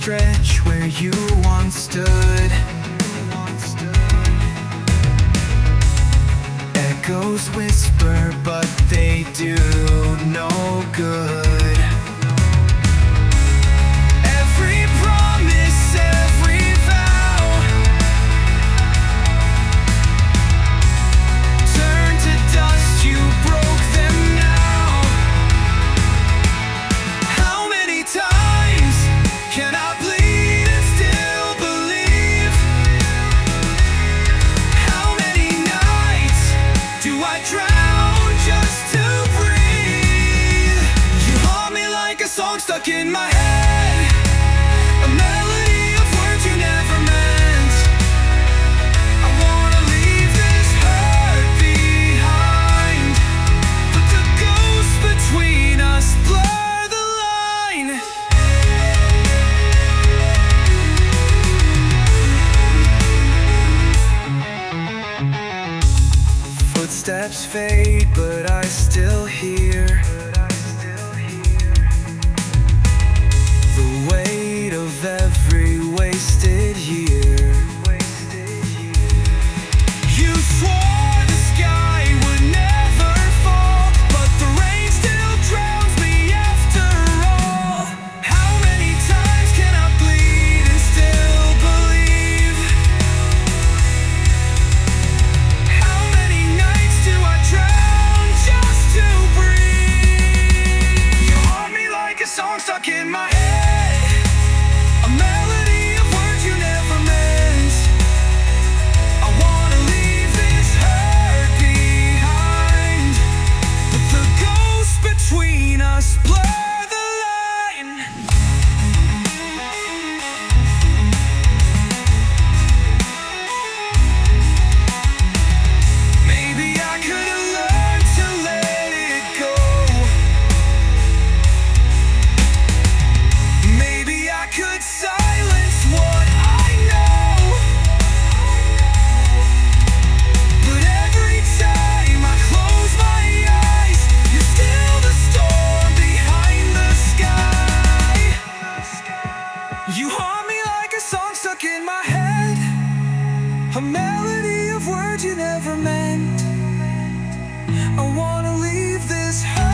stretch where you once stood. Echoes whisper, but they do no good. Every promise, every vow turned to dust, you broke them now. How many times can I bleed and still believe? How many nights do I drown just to breathe? You haunt me like a song stuck in my head, a melody of words you never meant. I wanna leave this hurt behind, but the ghosts between us blur the line. Footsteps fade, but I still hear the weight of every wasted year. You swore the sky would never fall, but the rain still drowns me after all. How many times can I bleed and still believe? How many nights do I drown just to breathe? You haunt me like a song stuck in my head, a melody of words you never meant. I wanna leave this hurt behind, but the ghosts between us blur the line. Maybe I could've learned to let it go. Maybe I could silence what I know. But every time I close my eyes, you're still the storm behind the sky. You haunt me like a song stuck in my head, a melody of words you never meant. I wanna leave this hurt